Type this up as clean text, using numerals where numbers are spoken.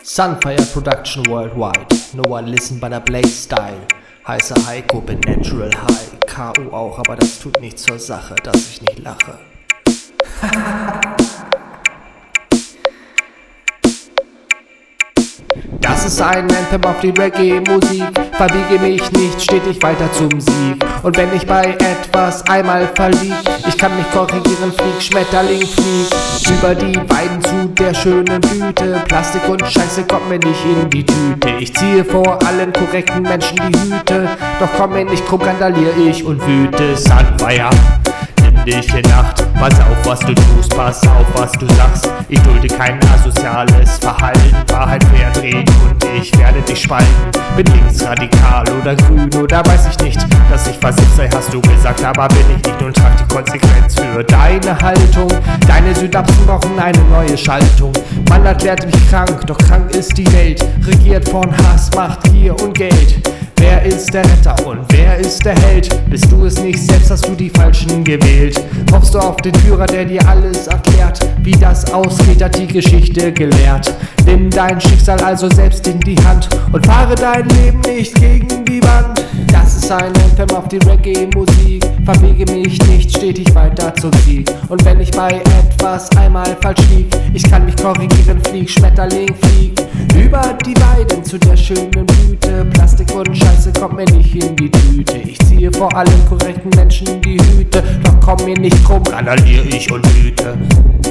Sunfire Production worldwide. No one listen but a Blaze Style. Heißer Heiko, bin natural high. K.O. auch, aber das tut nichts zur Sache, dass ich nicht lache. Das ist ein Anthem auf die Reggae-Musik. Verbiege mich nicht, stetig weiter zum Sieg. Und wenn ich bei etwas einmal verlieb, ich kann mich korrigieren, flieg, Schmetterling flieg über die Weiden zu der schönen Blüte. Plastik und Scheiße kommt mir nicht in die Tüte. Ich ziehe vor allen korrekten Menschen die Hüte. Doch komm mir nicht krumm, randalier ich und wüte. Sunfire, nimm dich in Acht. Pass auf, was du tust, pass auf, was du sagst. Ich dulde kein asoziales Verhalten. Wahrheit verdreht und ich werde dich spalten. Bin linksradikal oder grün oder weiß ich nicht. Dass ich versifft sei, hast du gesagt, aber bin ich nicht. Und trag die Konsequenz für deine Haltung. Deine Synapsen brauchen eine neue Schaltung. Man erklärt mich krank, doch krank ist die Welt. Regiert von Hass, Macht, Gier und Geld. Wer ist der Retter und wer ist der Held? Bist du es nicht selbst, hast du die Falschen gewählt? Hoffst du auf den Führer, der dir alles erklärt? Wie das ausgeht, hat die Geschichte gelehrt. Nimm dein Schicksal also selbst in die Hand und fahre dein Leben nicht gegen die Wand. Das ist ein Anthem auf die Reggae-Musik. Verbiege mich nicht, stetig weiter zum Sieg. Und wenn ich bei etwas einmal falsch lieg, ich kann mich korrigieren, flieg, Schmetterling flieg über die Weiden zu der schönen Blüte. Plastik und Scheiße kommt mir nicht in die Tüte. Ich ziehe vor allen korrekten Menschen die Hüte. Doch komm mir nicht krumm, randalier ich und wüte.